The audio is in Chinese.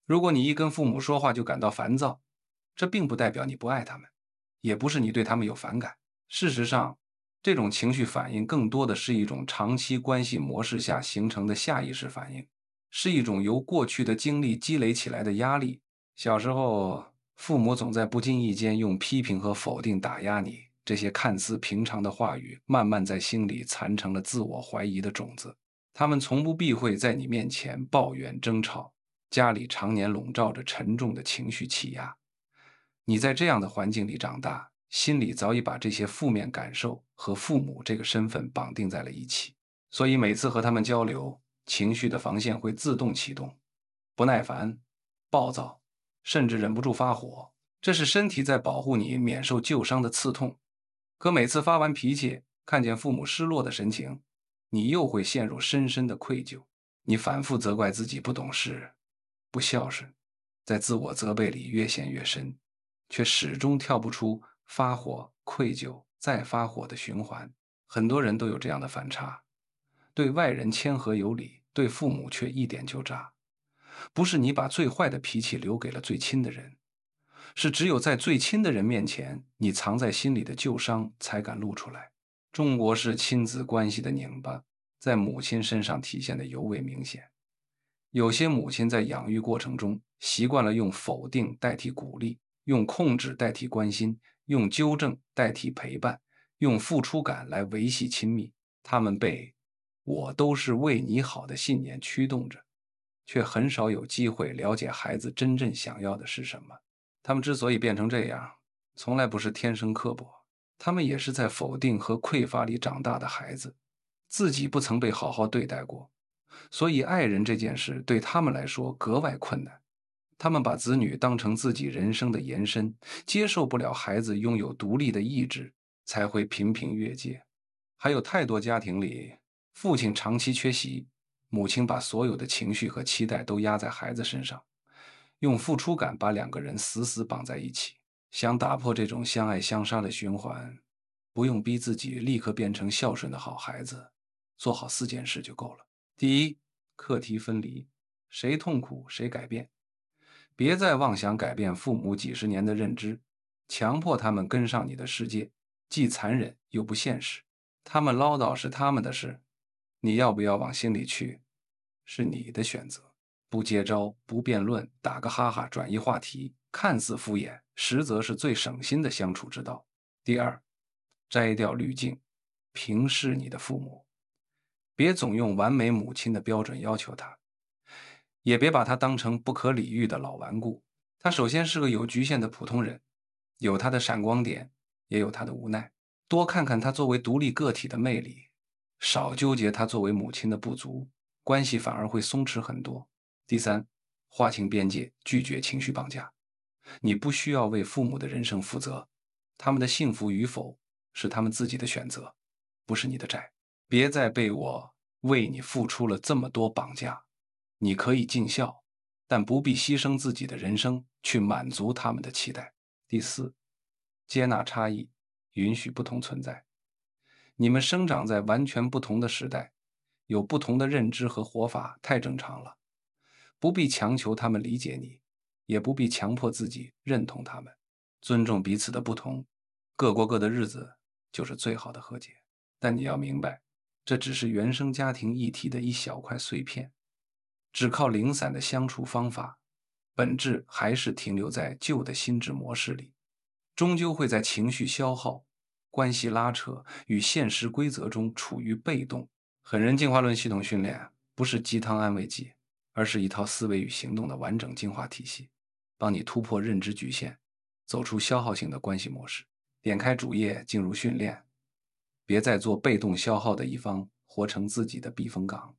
如果你一跟父母说话就感到烦躁，这并不代表你不爱他们，也不是你对他们有反感。事实上，这种情绪反应更多的是一种长期关系模式下形成的下意识反应，是一种由过去的经历积累起来的压力。小时候，父母总在不经意间用批评和否定打压你，这些看似平常的话语，慢慢在心里残成了自我怀疑的种子。他们从不避讳在你面前抱怨争吵，家里常年笼罩着沉重的情绪气压。你在这样的环境里长大，心里早已把这些负面感受和父母这个身份绑定在了一起，所以每次和他们交流，情绪的防线会自动启动，不耐烦、暴躁，甚至忍不住发火。这是身体在保护你免受旧伤的刺痛。可每次发完脾气，看见父母失落的神情，你又会陷入深深的愧疚。你反复责怪自己不懂事、不孝顺，在自我责备里越陷越深，却始终跳不出发火、愧疚、再发火的循环。很多人都有这样的反差，对外人谦和有礼，对父母却一点就炸。不是你把最坏的脾气留给了最亲的人，是只有在最亲的人面前，你藏在心里的旧伤才敢露出来。中国式亲子关系的拧巴，在母亲身上体现的尤为明显。有些母亲在养育过程中习惯了用否定代替鼓励，用控制代替关心，用纠正代替陪伴，用付出感来维系亲密。他们被"我都是为你好"的信念驱动着，却很少有机会了解孩子真正想要的是什么。他们之所以变成这样，从来不是天生刻薄，他们也是在否定和匮乏里长大的孩子，自己不曾被好好对待过，所以爱人这件事对他们来说格外困难。他们把子女当成自己人生的延伸，接受不了孩子拥有独立的意志，才会频频越界。还有太多家庭里，父亲长期缺席，母亲把所有的情绪和期待都压在孩子身上，用付出感把两个人死死绑在一起。想打破这种相爱相杀的循环，不用逼自己立刻变成孝顺的好孩子，做好4件事就够了。第一，课题分离，谁痛苦谁改变。别再妄想改变父母几十年的认知，强迫他们跟上你的世界，既残忍又不现实。他们唠叨是他们的事，你要不要往心里去，是你的选择。不接招，不辩论，打个哈哈转移话题，看似敷衍，实则是最省心的相处之道。第二，摘掉滤镜，平视你的父母，别总用完美母亲的标准要求他，也别把他当成不可理喻的老顽固。他首先是个有局限的普通人，有他的闪光点，也有他的无奈。多看看他作为独立个体的魅力，少纠结他作为母亲的不足，关系反而会松弛很多。第三，划清边界，拒绝情绪绑架。你不需要为父母的人生负责，他们的幸福与否是他们自己的选择，不是你的债。别再被我为你付出了这么多绑架。你可以尽孝，但不必牺牲自己的人生去满足他们的期待。第四，接纳差异，允许不同存在。你们生长在完全不同的时代，有不同的认知和活法，太正常了。不必强求他们理解你，也不必强迫自己认同他们。尊重彼此的不同，各过各的日子就是最好的和解。但你要明白，这只是原生家庭议题的一小块碎片，只靠零散的相处方法，本质还是停留在旧的心智模式里，终究会在情绪消耗、关系拉扯与现实规则中处于被动。狠人进化论系统训练不是鸡汤安慰剂，而是一套思维与行动的完整进化体系，帮你突破认知局限，走出消耗性的关系模式。点开主页进入训练，别再做被动消耗的一方，活成自己的避风港。